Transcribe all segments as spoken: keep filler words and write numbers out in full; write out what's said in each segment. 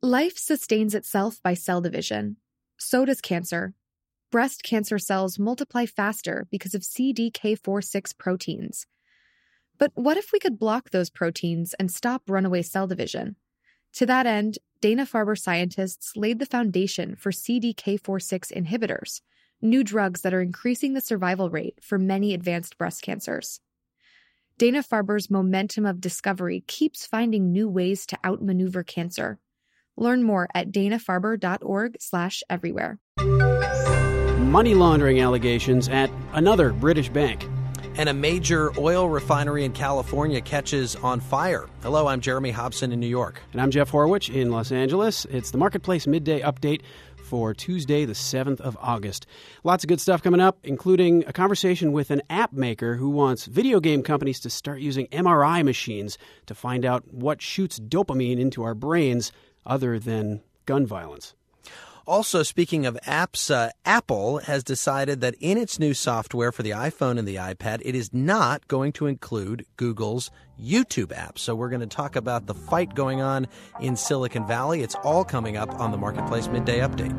Life sustains itself by cell division. So does cancer. Breast cancer cells multiply faster because of C D K four six proteins. But what if we could block those proteins and stop runaway cell division? To that end, Dana-Farber scientists laid the foundation for C D K four six inhibitors, new drugs that are increasing the survival rate for many advanced breast cancers. Dana-Farber's momentum of discovery keeps finding new ways to outmaneuver cancer. Learn more at danafarber.org slash everywhere. Money laundering allegations at another British bank. And a major oil refinery in California catches on fire. Hello, I'm Jeremy Hobson in New York. And I'm Jeff Horwich in Los Angeles. It's the Marketplace Midday Update for Tuesday, the seventh of August. Lots of good stuff coming up, including a conversation with an app maker who wants video game companies to start using M R I machines to find out what shoots dopamine into our brains other than gun violence. Also, speaking of apps, uh, Apple has decided that in its new software for the iPhone and the iPad, it is not going to include Google's YouTube app. So we're going to talk about the fight going on in Silicon Valley. It's all coming up on the Marketplace Midday Update.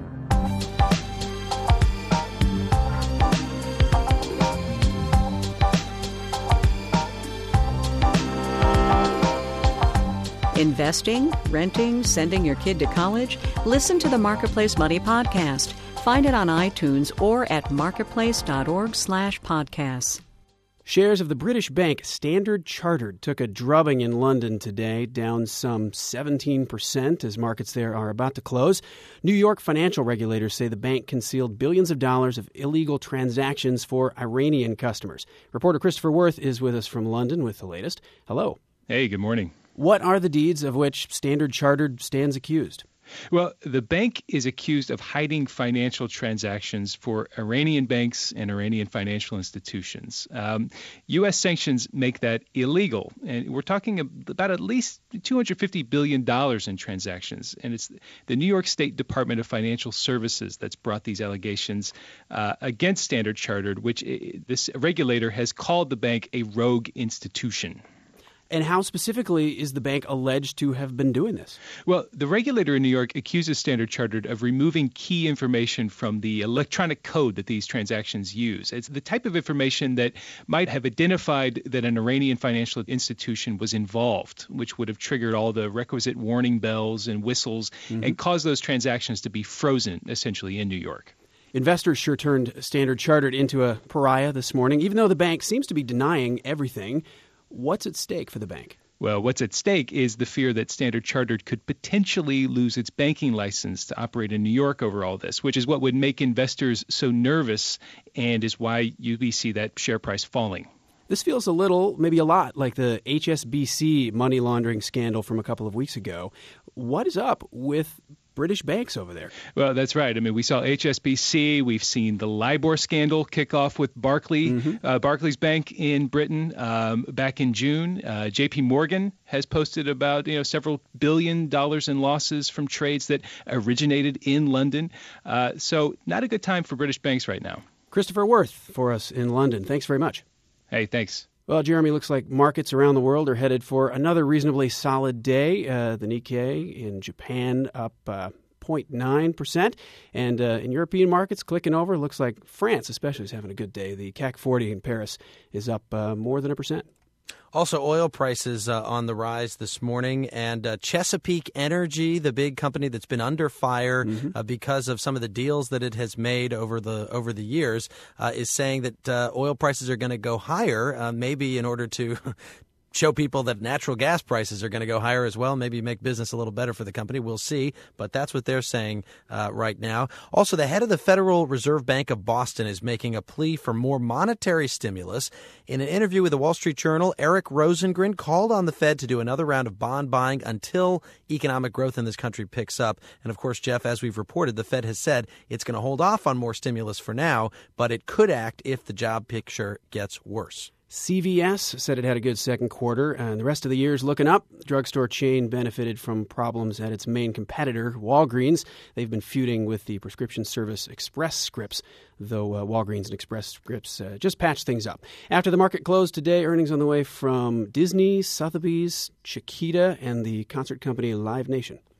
Investing, renting, sending your kid to college? Listen to the Marketplace Money Podcast. Find it on iTunes or at marketplace.org slash podcasts. Shares of the British bank Standard Chartered took a drubbing in London today, down some seventeen percent as markets there are about to close. New York financial regulators say the bank concealed billions of dollars of illegal transactions for Iranian customers. Reporter Christopher Worth is with us from London with the latest. Hello. Hey, good morning. What are the deeds of which Standard Chartered stands accused? Well, the bank is accused of hiding financial transactions for Iranian banks and Iranian financial institutions. Um, U S sanctions make that illegal. And we're talking about at least two hundred fifty billion dollars in transactions. And it's the New York State Department of Financial Services that's brought these allegations uh, against Standard Chartered, which uh, this regulator has called the bank a rogue institution. And how specifically is the bank alleged to have been doing this? Well, the regulator in New York accuses Standard Chartered of removing key information from the electronic code that these transactions use. It's the type of information that might have identified that an Iranian financial institution was involved, which would have triggered all the requisite warning bells and whistles mm-hmm. and caused those transactions to be frozen, essentially, in New York. Investors sure turned Standard Chartered into a pariah this morning, even though the bank seems to be denying everything. What's at stake for the bank? Well, what's at stake is the fear that Standard Chartered could potentially lose its banking license to operate in New York over all this, which is what would make investors so nervous and is why you see that share price falling. This feels a little, maybe a lot, like the H S B C money laundering scandal from a couple of weeks ago. What is up with British banks over there? Well, that's right. I mean, we saw H S B C. We've seen the LIBOR scandal kick off with Barclay, mm-hmm. uh, Barclays Bank in Britain um, back in June. Uh, J P Morgan has posted about you know several billion dollars in losses from trades that originated in London. Uh, so not a good time for British banks right now. Christopher Worth for us in London. Thanks very much. Hey, thanks. Well, Jeremy, looks like markets around the world are headed for another reasonably solid day. Uh, the Nikkei in Japan up uh, zero point nine percent. And uh, in European markets, clicking over, looks like France especially is having a good day. The C A C forty in Paris is up uh, more than a percent. Also, oil prices uh, on the rise this morning, and uh, Chesapeake Energy, the big company that's been under fire mm-hmm. uh, because of some of the deals that it has made over the over the years, uh, is saying that uh, oil prices are going to go higher, uh, maybe in order to show people that natural gas prices are going to go higher as well, maybe make business a little better for the company. We'll see, but that's what they're saying uh, right now. Also, the head of the Federal Reserve Bank of Boston is making a plea for more monetary stimulus. In an interview with the Wall Street Journal, Eric Rosengren called on the Fed to do another round of bond buying until economic growth in this country picks up. And of course, Jeff, as we've reported, the Fed has said it's going to hold off on more stimulus for now, but it could act if the job picture gets worse. C V S said it had a good second quarter, and the rest of the year is looking up. The drugstore chain benefited from problems at its main competitor, Walgreens. They've been feuding with the prescription service Express Scripts, though uh, Walgreens and Express Scripts uh, just patched things up. After the market closed today, earnings on the way from Disney, Sotheby's, Chiquita, and the concert company Live Nation.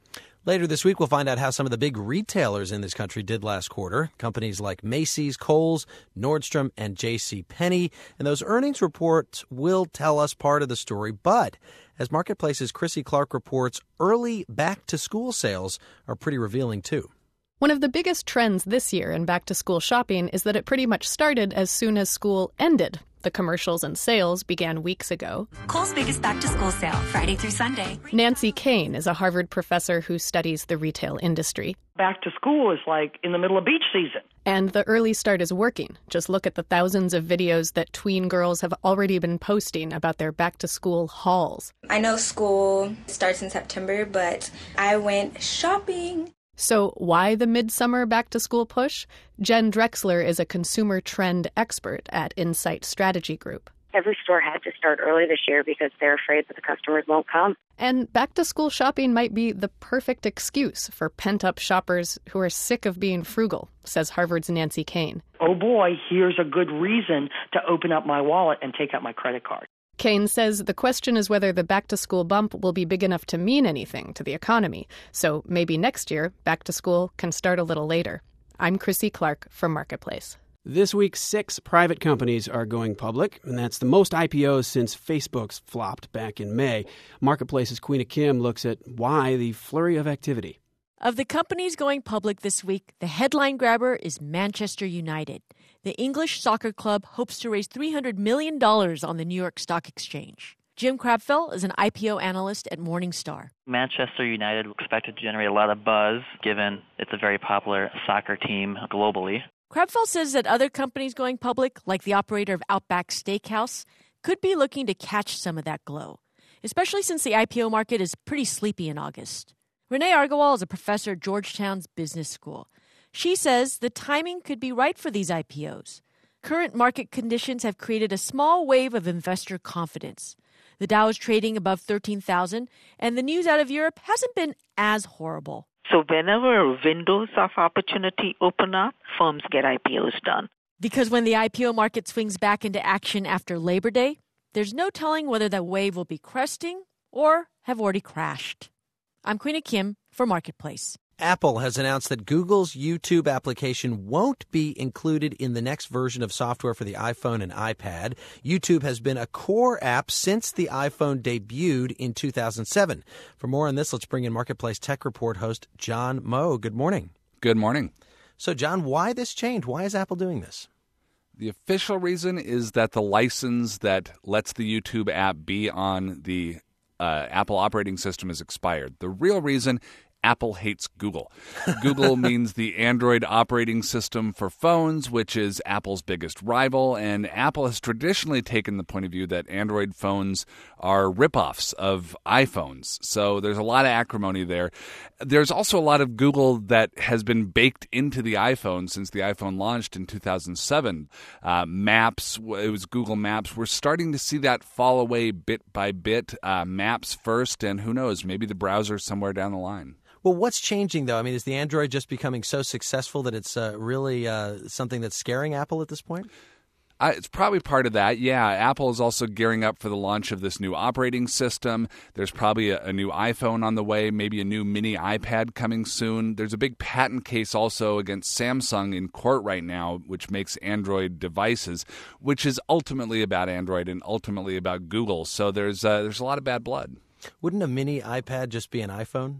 Later this week, we'll find out how some of the big retailers in this country did last quarter. Companies like Macy's, Kohl's, Nordstrom, and J C Penney. And those earnings reports will tell us part of the story. But as Marketplace's Chrissy Clark reports, early back-to-school sales are pretty revealing, too. One of the biggest trends this year in back-to-school shopping is that it pretty much started as soon as school ended. The commercials and sales began weeks ago. Kohl's biggest back-to-school sale, Friday through Sunday. Nancy Kane is a Harvard professor who studies the retail industry. Back to school is like in the middle of beach season. And the early start is working. Just look at the thousands of videos that tween girls have already been posting about their back-to-school hauls. I know school starts in September, but I went shopping. So why the midsummer back-to-school push? Jen Drexler is a consumer trend expert at Insight Strategy Group. Every store had to start early this year because they're afraid that the customers won't come. And back-to-school shopping might be the perfect excuse for pent-up shoppers who are sick of being frugal, says Harvard's Nancy Kane. Oh boy, here's a good reason to open up my wallet and take out my credit card. Kane says the question is whether the back-to-school bump will be big enough to mean anything to the economy. So maybe next year, back-to-school can start a little later. I'm Chrissy Clark from Marketplace. This week, six private companies are going public, and that's the most I P Os since Facebook's flopped back in May. Marketplace's Queena Kim looks at why the flurry of activity. Of the companies going public this week, the headline grabber is Manchester United. The English soccer club hopes to raise three hundred million dollars on the New York Stock Exchange. Jim Crabfell is an I P O analyst at Morningstar. Manchester United expected to generate a lot of buzz, given it's a very popular soccer team globally. Crabfell says that other companies going public, like the operator of Outback Steakhouse, could be looking to catch some of that glow, especially since the I P O market is pretty sleepy in August. Renee Argowal is a professor at Georgetown's Business School. She says the timing could be right for these I P Os. Current market conditions have created a small wave of investor confidence. The Dow is trading above thirteen thousand, and the news out of Europe hasn't been as horrible. So whenever windows of opportunity open up, firms get I P Os done. Because when the I P O market swings back into action after Labor Day, there's no telling whether that wave will be cresting or have already crashed. I'm Queena Kim for Marketplace. Apple has announced that Google's YouTube application won't be included in the next version of software for the iPhone and iPad. YouTube has been a core app since the iPhone debuted in two thousand seven. For more on this, let's bring in Marketplace Tech Report host John Moe. Good morning. Good morning. So, John, why this change? Why is Apple doing this? The official reason is that the license that lets the YouTube app be on the uh, Apple operating system is expired. The real reason, Apple hates Google. Google means the Android operating system for phones, which is Apple's biggest rival, and Apple has traditionally taken the point of view that Android phones are ripoffs of iPhones. So there's a lot of acrimony there. There's also a lot of Google that has been baked into the iPhone since the iPhone launched in two thousand seven. Uh, Maps, it was Google Maps. We're starting to see that fall away bit by bit. Uh, Maps first, and who knows, maybe the browser somewhere down the line. Well, what's changing, though? I mean, is the Android just becoming so successful that it's uh, really uh, something that's scaring Apple at this point? Uh, it's probably part of that. Yeah, Apple is also gearing up for the launch of this new operating system. There's probably a, a new iPhone on the way, maybe a new mini iPad coming soon. There's a big patent case also against Samsung in court right now, which makes Android devices, which is ultimately about Android and ultimately about Google. So there's uh, there's a lot of bad blood. Wouldn't a mini iPad just be an iPhone?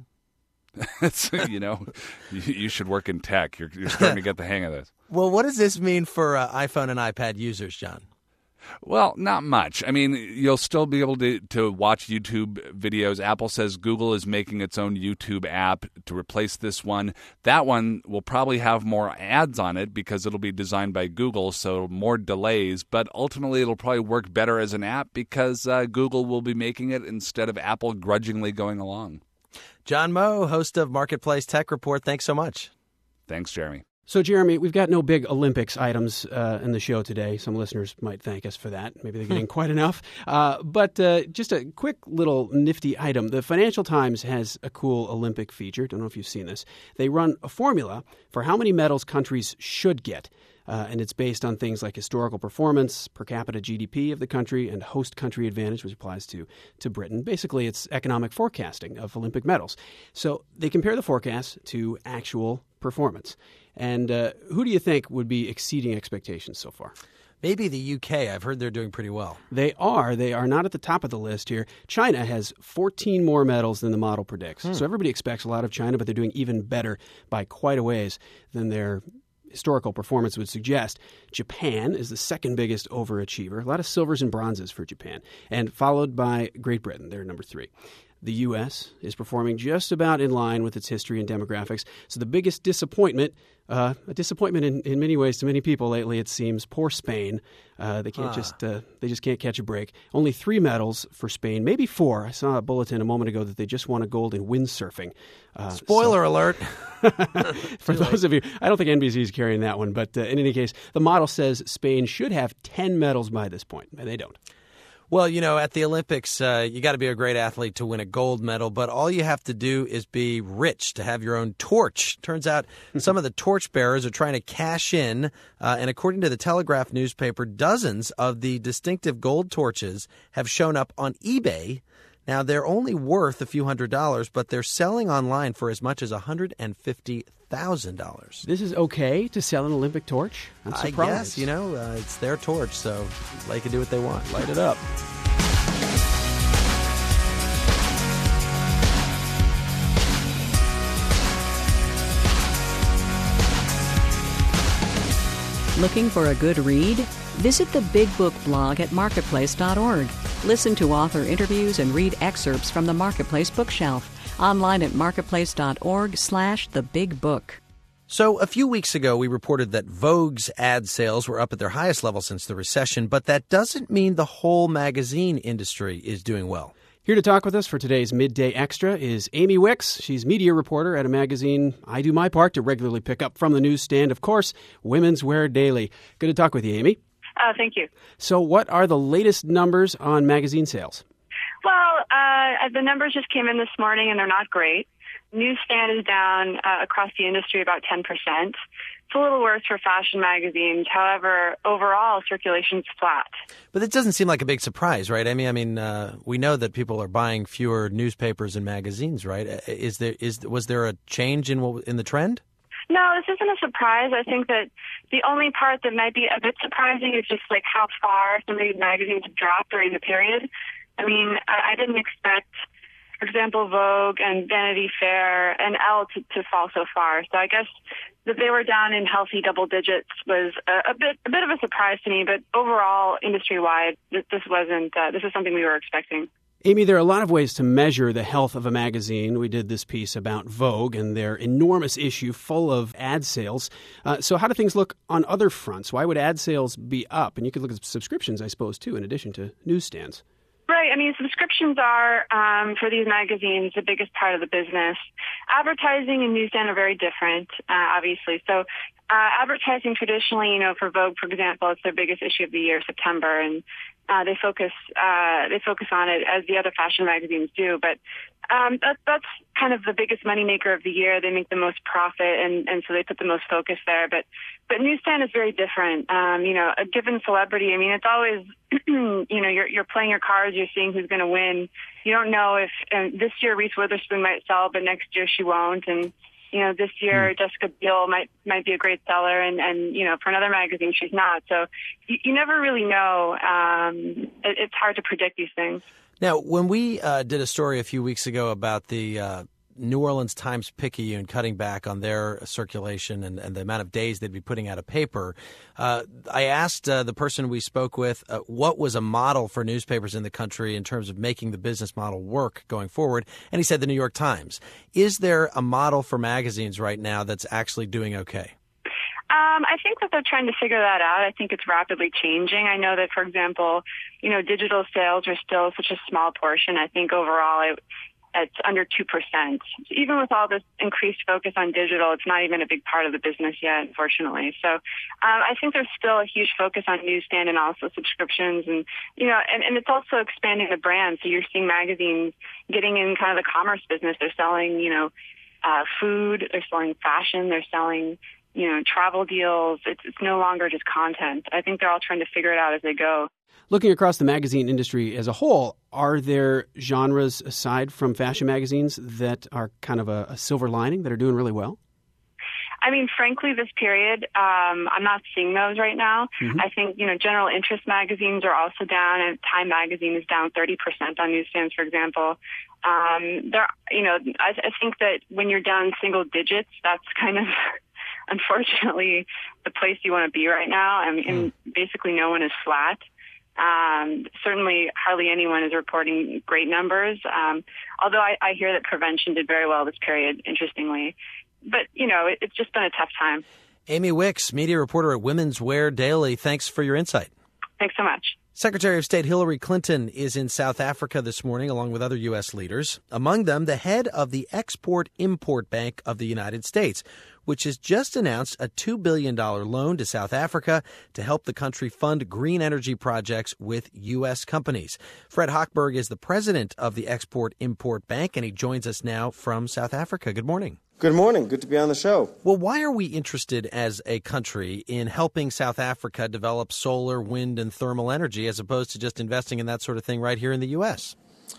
you know, you, you should work in tech. You're, you're starting to get the hang of this. Well, what does this mean for uh, iPhone and iPad users, John? Well, not much. I mean, you'll still be able to, to watch YouTube videos. Apple says Google is making its own YouTube app to replace this one. That one will probably have more ads on it because it'll be designed by Google, so more delays. But ultimately, it'll probably work better as an app because uh, Google will be making it instead of Apple grudgingly going along. John Moe, host of Marketplace Tech Report. Thanks so much. Thanks, Jeremy. So, Jeremy, we've got no big Olympics items uh, in the show today. Some listeners might thank us for that. Maybe they're getting quite enough. Uh, but uh, just a quick little nifty item. The Financial Times has a cool Olympic feature. Don't know if you've seen this. They run a formula for how many medals countries should get. uh, and it's based on things like historical performance, per capita G D P of the country, and host country advantage, which applies to, to Britain. Basically, it's economic forecasting of Olympic medals. So they compare the forecast to actual performance. And uh, who do you think would be exceeding expectations so far? Maybe the U K. I've heard they're doing pretty well. They are. They are not at the top of the list here. China has fourteen more medals than the model predicts. Hmm. So everybody expects a lot of China, but they're doing even better by quite a ways than their historical performance would suggest. Japan is the second biggest overachiever. A lot of silvers and bronzes for Japan. And followed by Great Britain. They're number three. The U S is performing just about in line with its history and demographics. So the biggest disappointment, uh, a disappointment in, in many ways to many people lately, it seems, poor Spain. Uh, they can't huh. just uh, they just can't catch a break. Only three medals for Spain, maybe four. I saw a bulletin a moment ago that they just won a gold in windsurfing. Uh, Spoiler so, alert! For those of you, I don't think N B C is carrying that one, but uh, in any case, the model says Spain should have ten medals by this point, and they don't. Well, you know, at the Olympics, uh, you got to be a great athlete to win a gold medal, but all you have to do is be rich to have your own torch. Turns out some of the torch bearers are trying to cash in, uh, and according to the Telegraph newspaper, dozens of the distinctive gold torches have shown up on eBay. Now, they're only worth a few hundred dollars, but they're selling online for as much as one hundred fifty thousand dollars. This is okay to sell an Olympic torch? I'm surprised. I guess, you know, uh, it's their torch, so they can do what they want. Light it up. Looking for a good read? Visit the Big Book blog at marketplace dot org. Listen to author interviews and read excerpts from the Marketplace bookshelf. Online at marketplace dot org slash the big book. So a few weeks ago, we reported that Vogue's ad sales were up at their highest level since the recession, but that doesn't mean the whole magazine industry is doing well. Here to talk with us for today's Midday Extra is Amy Wicks. She's media reporter at a magazine I do my part to regularly pick up from the newsstand, of course, Women's Wear Daily. Good to talk with you, Amy. Oh, thank you. So what are the latest numbers on magazine sales? Well, uh, the numbers just came in this morning, and they're not great. Newsstand is down uh, across the industry about ten percent. It's a little worse for fashion magazines. However, overall, circulation's flat. But it doesn't seem like a big surprise, right? I mean, I mean, uh, we know that people are buying fewer newspapers and magazines, right? Is there is was there a change in in the trend? No, this isn't a surprise. I think that the only part that might be a bit surprising is just like how far some of these magazines have dropped during the period. I mean, I, I didn't expect, for example, Vogue and Vanity Fair and Elle to, to fall so far. So I guess that they were down in healthy double digits was a, a bit a bit of a surprise to me. But overall, industry-wide, this, this wasn't. Uh, this is something we were expecting. Amy, there are a lot of ways to measure the health of a magazine. We did this piece about Vogue and their enormous issue full of ad sales. Uh, so how do things look on other fronts? Why would ad sales be up? And you could look at subscriptions, I suppose, too, in addition to newsstands. Right. I mean, subscriptions are, um, for these magazines, the biggest part of the business. Advertising and newsstand are very different, uh, obviously. So uh, advertising traditionally, you know, for Vogue, for example, it's their biggest issue of the year, September, and uh, they focus uh, they focus on it as the other fashion magazines do. But um, that, that's kind of the biggest moneymaker of the year. They make the most profit, and, and so they put the most focus there. But but newsstand is very different. Um, you know, a given celebrity, I mean, it's always, you know, you're, you're playing your cards, you're seeing who's going to win. You don't know if uh, this year Reese Witherspoon might sell, but next year she won't. And, you know, this year mm. Jessica Biel might might be a great seller, and, and you know, for another magazine she's not. So you, you never really know. Um, it, it's hard to predict these things. Now, when we uh, did a story a few weeks ago about the uh, New Orleans Times-Picayune cutting back on their circulation and, and the amount of days they'd be putting out a paper, uh, I asked uh, the person we spoke with uh, what was a model for newspapers in the country in terms of making the business model work going forward, and he said the New York Times. Is there a model for magazines right now that's actually doing okay? Um, I think that they're trying to figure that out. I think it's rapidly changing. I know that, for example, you know, digital sales are still such a small portion. I think overall it, it's under two percent. Even with all this increased focus on digital, it's not even a big part of the business yet, unfortunately. So um, I think there's still a huge focus on newsstand and also subscriptions. And, you know, and, and it's also expanding the brand. So you're seeing magazines getting in kind of the commerce business. They're selling, you know, uh, food, they're selling fashion, they're selling you know, travel deals. It's, it's no longer just content. I think they're all trying to figure it out as they go. Looking across the magazine industry as a whole, are there genres aside from fashion magazines that are kind of a, a silver lining that are doing really well? I mean, frankly, this period, um, I'm not seeing those right now. Mm-hmm. I think, you know, general interest magazines are also down, and Time Magazine is down thirty percent on newsstands, for example. Um, there, you know, I, I think that when you're down single digits, that's kind of, unfortunately, the place you want to be right now. I mean, mm. and basically no one is flat. Um, certainly hardly anyone is reporting great numbers, um, although I, I hear that prevention did very well this period, interestingly. But, you know, it, it's just been a tough time. Amy Wicks, media reporter at Women's Wear Daily, thanks for your insight. Thanks so much. Secretary of State Hillary Clinton is in South Africa this morning, along with other U S leaders. Among them, the head of the Export-Import Bank of the United States, which has just announced a two billion dollars loan to South Africa to help the country fund green energy projects with U S companies. Fred Hochberg is the president of the Export-Import Bank, and he joins us now from South Africa. Good morning. Good morning. Good to be on the show. Well, why are we interested as a country in helping South Africa develop solar, wind, and thermal energy as opposed to just investing in that sort of thing right here in the U S?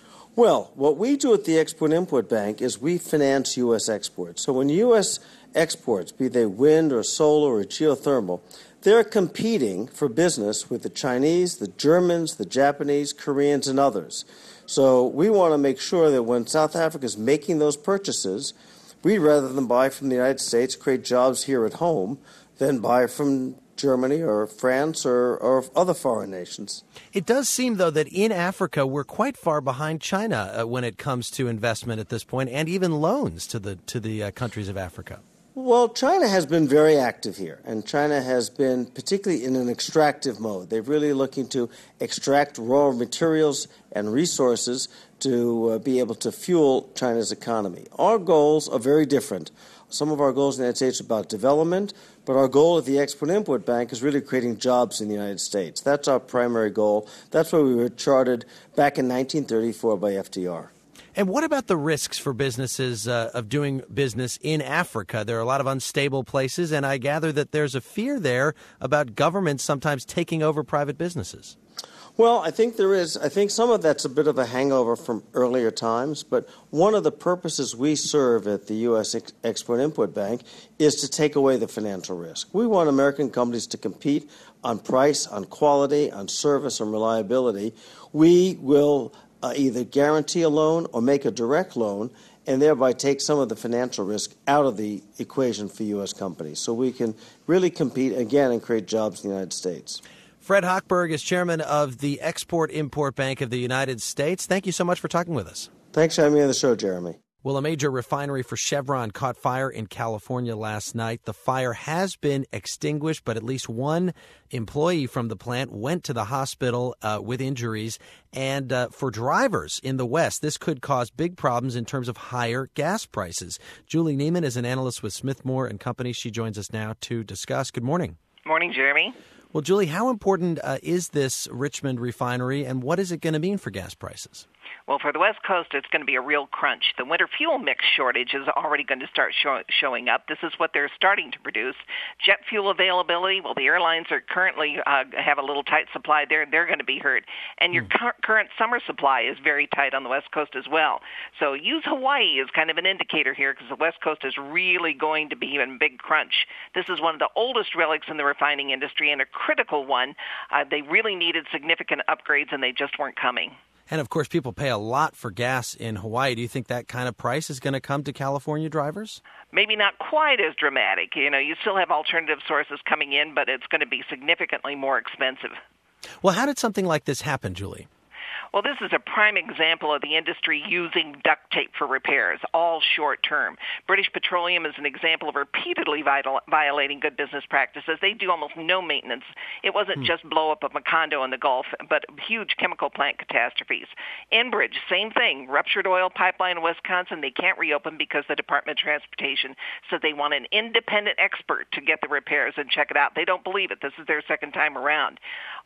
Well, what we do at the Export-Import Bank is we finance U S exports. So when U S exports, be they wind or solar or geothermal, they're competing for business with the Chinese, the Germans, the Japanese, Koreans, and others. So we want to make sure that when South Africa is making those purchases, we, rather than buy from the United States, create jobs here at home, than buy from Germany or France or, or other foreign nations. It does seem, though, that in Africa we're quite far behind China uh, when it comes to investment at this point, and even loans to the to the uh, countries of Africa. Well, China has been very active here, and China has been particularly in an extractive mode. They're really looking to extract raw materials and resources to uh, be able to fuel China's economy. Our goals are very different. Some of our goals in the United States are about development, but our goal at the Export-Import Bank is really creating jobs in the United States. That's our primary goal. That's why we were chartered back in nineteen thirty-four by F D R. And what about the risks for businesses uh, of doing business in Africa? There are a lot of unstable places, and I gather that there's a fear there about governments sometimes taking over private businesses. Well, I think there is. I think some of that's a bit of a hangover from earlier times, but one of the purposes we serve at the U S Export-Import Bank is to take away the financial risk. We want American companies to compete on price, on quality, on service, and reliability. We will Uh, either guarantee a loan or make a direct loan, and thereby take some of the financial risk out of the equation for U S companies. So we can really compete again and create jobs in the United States. Fred Hochberg is chairman of the Export-Import Bank of the United States. Thank you so much for talking with us. Thanks for having me on the show, Jeremy. Well, a major refinery for Chevron caught fire in California last night. The fire has been extinguished, but at least one employee from the plant went to the hospital uh, with injuries. And uh, for drivers in the West, this could cause big problems in terms of higher gas prices. Julie Neiman is an analyst with Smithmore and Company. She joins us now to discuss. Good morning. Morning, Jeremy. Well, Julie, how important uh, is this Richmond refinery, and what is it going to mean for gas prices? Well, for the West Coast, it's going to be a real crunch. The winter fuel mix shortage is already going to start show, showing up. This is what they're starting to produce. Jet fuel availability, well, the airlines are currently uh, have a little tight supply. They're, they're going to be hurt. And your mm. cu- current summer supply is very tight on the West Coast as well. So use Hawaii as kind of an indicator here, because the West Coast is really going to be in big crunch. This is one of the oldest relics in the refining industry and a critical one. Uh, they really needed significant upgrades, and they just weren't coming. And, of course, people pay a lot for gas in Hawaii. Do you think that kind of price is going to come to California drivers? Maybe not quite as dramatic. You know, you still have alternative sources coming in, but it's going to be significantly more expensive. Well, how did something like this happen, Julie? Well, this is a prime example of the industry using duct tape for repairs, all short-term. British Petroleum is an example of repeatedly vital, violating good business practices. They do almost no maintenance. It wasn't hmm. just blow up of a condo in the Gulf, but huge chemical plant catastrophes. Enbridge, same thing. Ruptured oil pipeline in Wisconsin, they can't reopen because the Department of Transportation said they want an independent expert to get the repairs and check it out. They don't believe it. This is their second time around.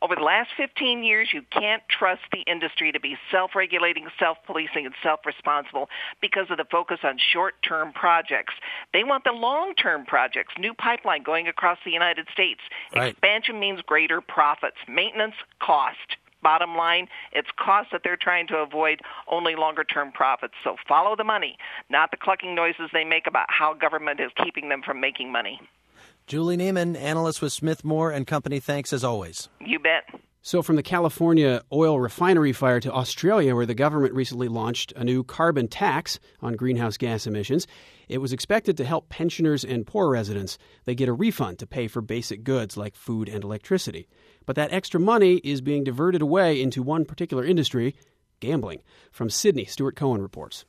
Over the last fifteen years, you can't trust the industry to be self-regulating, self-policing, and self-responsible because of the focus on short-term projects. They want the long-term projects, new pipeline going across the United States. Right. Expansion means greater profits. Maintenance, cost. Bottom line, it's cost that they're trying to avoid, only longer-term profits. So follow the money, not the clucking noises they make about how government is keeping them from making money. Julie Neiman, analyst with Smith Moore and Company, thanks as always. You bet. So from the California oil refinery fire to Australia, where the government recently launched a new carbon tax on greenhouse gas emissions, it was expected to help pensioners and poor residents. They get a refund to pay for basic goods like food and electricity. But that extra money is being diverted away into one particular industry, gambling. From Sydney, Stuart Cohen reports.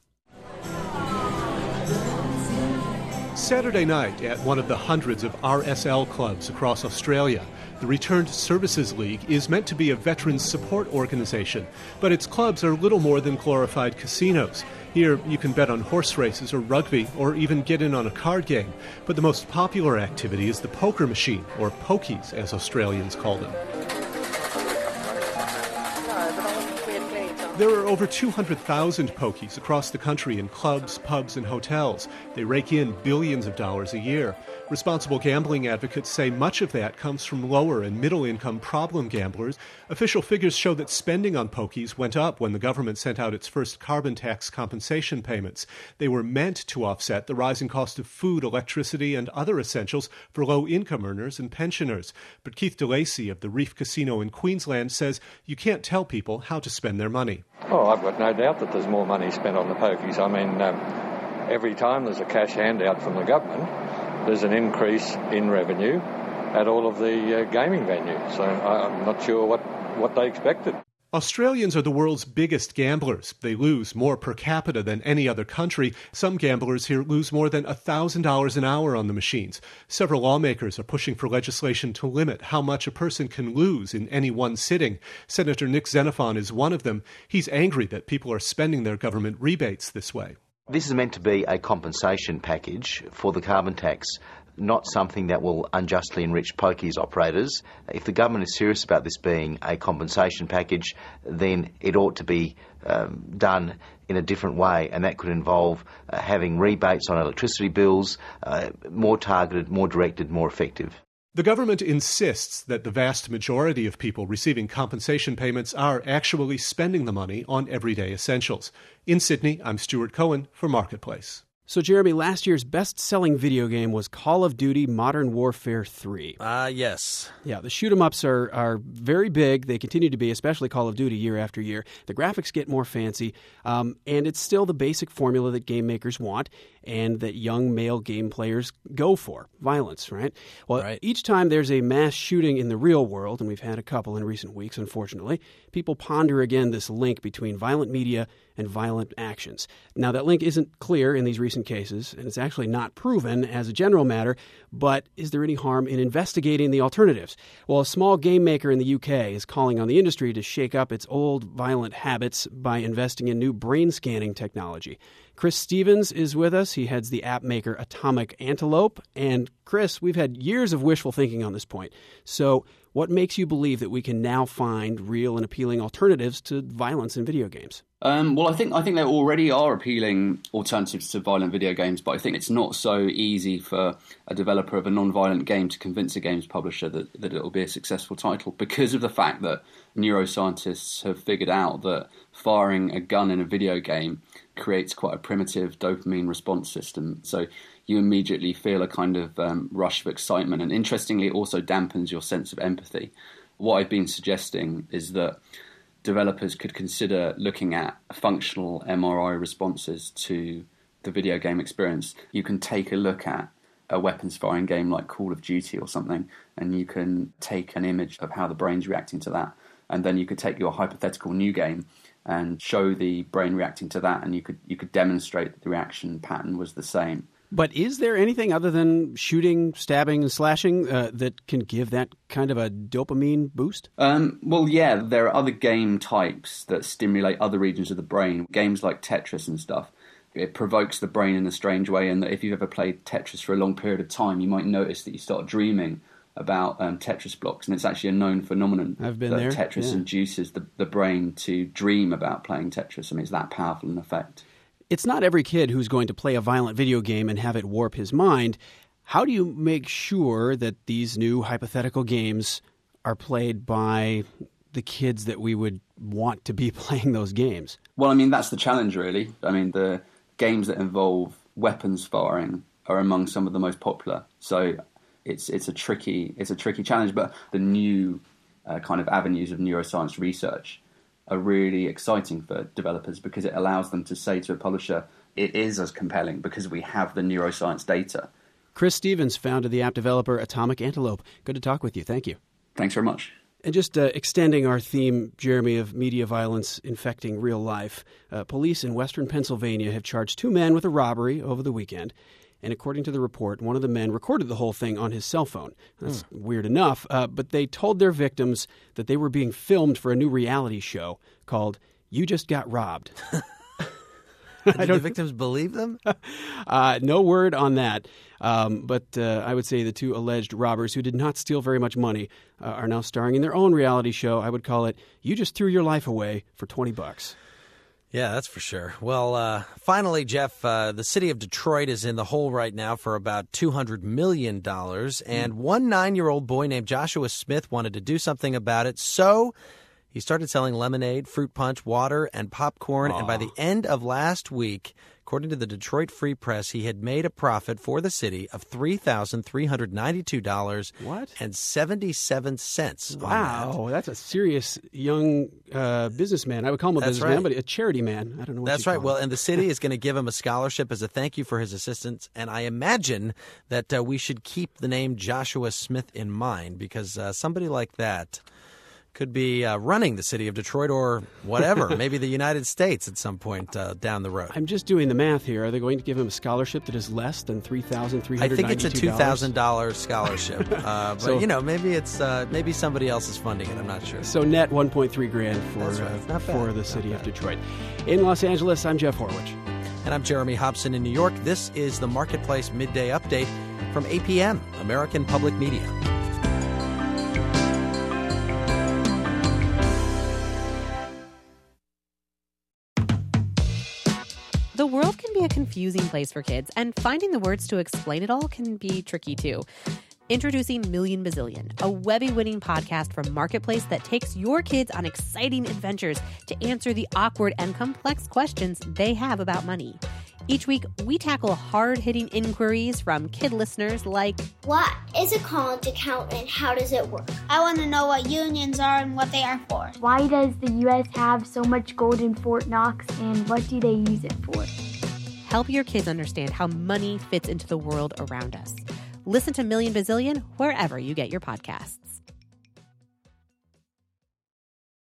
Saturday night at one of the hundreds of R S L clubs across Australia, the Returned Services League is meant to be a veterans support organization, but its clubs are little more than glorified casinos. Here, you can bet on horse races or rugby or even get in on a card game. But the most popular activity is the poker machine, or pokies as Australians call them. There are over two hundred thousand pokies across the country in clubs, pubs, and hotels. They rake in billions of dollars a year. Responsible gambling advocates say much of that comes from lower and middle-income problem gamblers. Official figures show that spending on pokies went up when the government sent out its first carbon tax compensation payments. They were meant to offset the rising cost of food, electricity, and other essentials for low-income earners and pensioners. But Keith DeLacy of the Reef Casino in Queensland says you can't tell people how to spend their money. Oh, I've got no doubt that there's more money spent on the pokies. I mean, um, every time there's a cash handout from the government, there's an increase in revenue at all of the uh, gaming venues. So I'm not sure what, what they expected. Australians are the world's biggest gamblers. They lose more per capita than any other country. Some gamblers here lose more than one thousand dollars an hour on the machines. Several lawmakers are pushing for legislation to limit how much a person can lose in any one sitting. Senator Nick Xenophon is one of them. He's angry that people are spending their government rebates this way. This is meant to be a compensation package for the carbon tax, not something that will unjustly enrich pokies operators. If the government is serious about this being a compensation package, then it ought to be um, done in a different way, and that could involve uh, having rebates on electricity bills, uh, more targeted, more directed, more effective. The government insists that the vast majority of people receiving compensation payments are actually spending the money on everyday essentials. In Sydney, I'm Stuart Cohen for Marketplace. So, Jeremy, last year's best-selling video game was Call of Duty Modern Warfare three. Ah, uh, yes. Yeah, the shoot-'em-ups are, are very big. They continue to be, especially Call of Duty year after year. The graphics get more fancy, um, and it's still the basic formula that game makers want and that young male game players go for, violence, right? Well, right. Each time there's a mass shooting in the real world, and we've had a couple in recent weeks, unfortunately, people ponder again this link between violent media and violent actions. Now, that link isn't clear in these recent cases, and it's actually not proven as a general matter, but is there any harm in investigating the alternatives? Well, a small game maker in the U K is calling on the industry to shake up its old violent habits by investing in new brain scanning technology. Chris Stevens is with us. He heads the app maker Atomic Antelope. And Chris, we've had years of wishful thinking on this point. So what makes you believe that we can now find real and appealing alternatives to violence in video games? Um, well, I think I think there already are appealing alternatives to violent video games, but I think it's not so easy for a developer of a non-violent game to convince a games publisher that, that it'll be a successful title, because of the fact that neuroscientists have figured out that firing a gun in a video game creates quite a primitive dopamine response system. So you immediately feel a kind of um, rush of excitement, and interestingly, it also dampens your sense of empathy. What I've been suggesting is that developers could consider looking at functional M R I responses to the video game experience. You can take a look at a weapons firing game like Call of Duty or something, and you can take an image of how the brain's reacting to that, and then you could take your hypothetical new game and show the brain reacting to that, and you could you could demonstrate that the reaction pattern was the same. But is there anything other than shooting, stabbing, and slashing uh, that can give that kind of a dopamine boost? Um, well, yeah, there are other game types that stimulate other regions of the brain. Games like Tetris and stuff. It provokes the brain in a strange way, and if you've ever played Tetris for a long period of time, you might notice that you start dreaming about um, Tetris blocks, and it's actually a known phenomenon. I've been that there. Tetris yeah. induces the, the brain to dream about playing Tetris. I mean, it's that powerful an effect. It's not every kid who's going to play a violent video game and have it warp his mind. How do you make sure that these new hypothetical games are played by the kids that we would want to be playing those games? Well, I mean, that's the challenge, really. I mean, the games that involve weapons firing are among some of the most popular. So it's it's a tricky it's a tricky challenge. But the new uh, kind of avenues of neuroscience research are really exciting for developers because it allows them to say to a publisher, it is as compelling because we have the neuroscience data. Chris Stevens founded the app developer Atomic Antelope. Good to talk with you. Thank you. Thanks very much. And just uh, extending our theme, Jeremy, of media violence infecting real life, uh, police in western Pennsylvania have charged two men with a robbery over the weekend. And according to the report, one of the men recorded the whole thing on his cell phone. That's hmm. weird enough, uh, but they told their victims that they were being filmed for a new reality show called You Just Got Robbed. Did the victims believe them? uh, no word on that. Um, but uh, I would say the two alleged robbers who did not steal very much money uh, are now starring in their own reality show. I would call it You Just Threw Your Life Away for twenty bucks. Yeah, that's for sure. Well, uh, finally, Jeff, uh, the city of Detroit is in the hole right now for about two hundred million dollars. And one nine-year-old boy named Joshua Smith wanted to do something about it. So he started selling lemonade, fruit punch, water, and popcorn. Aww. And by the end of last week, according to the Detroit Free Press, he had made a profit for the city of three thousand three hundred ninety-two dollars what? and seventy-seven cents. Wow, that. that's a serious young uh, businessman. I would call him a that's businessman, right. but a charity man. I don't know what That's you right. call Well, him. and the city is going to give him a scholarship as a thank you for his assistance. And I imagine that uh, we should keep the name Joshua Smith in mind because uh, somebody like that could be uh, running the city of Detroit or whatever, maybe the United States at some point uh, down the road. I'm just doing the math here. Are they going to give him a scholarship that is less than three thousand three I hundred ninety-two dollars? think it's a two thousand dollars scholarship. Uh, but, So- you know, maybe it's uh, maybe somebody else is funding it. I'm not sure. So net one point three grand for, That's right. It's uh, not for bad. the It's city not of bad. Detroit. In Los Angeles, I'm Jeff Horwich. And I'm Jeremy Hobson in New York. This is the Marketplace Midday Update from A P M, American Public Media. The world can be a confusing place for kids, and finding the words to explain it all can be tricky too. Introducing Million Bazillion, a Webby-winning podcast from Marketplace that takes your kids on exciting adventures to answer the awkward and complex questions they have about money. Each week, we tackle hard-hitting inquiries from kid listeners like, what is a college account and how does it work? I want to know what unions are and what they are for. Why does the U S have so much gold in Fort Knox and what do they use it for? Help your kids understand how money fits into the world around us. Listen to Million Bazillion wherever you get your podcasts.